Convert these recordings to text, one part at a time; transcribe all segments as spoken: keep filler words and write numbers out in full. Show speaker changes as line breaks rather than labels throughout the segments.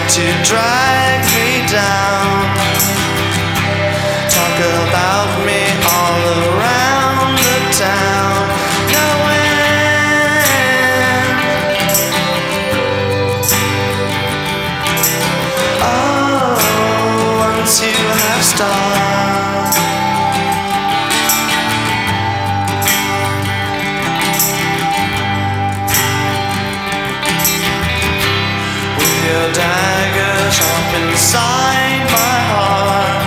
to drag me down. Talk about me all around the town. No end. Oh, once you have started, with your dagger sharp inside my heart.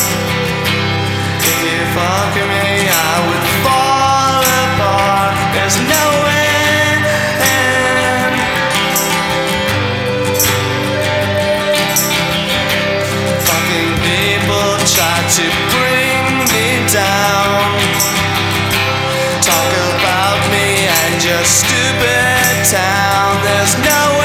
If you fuck me, I would fall apart. There's no end. Fucking people try to bring me down. Talk about me and your stupid town. There's no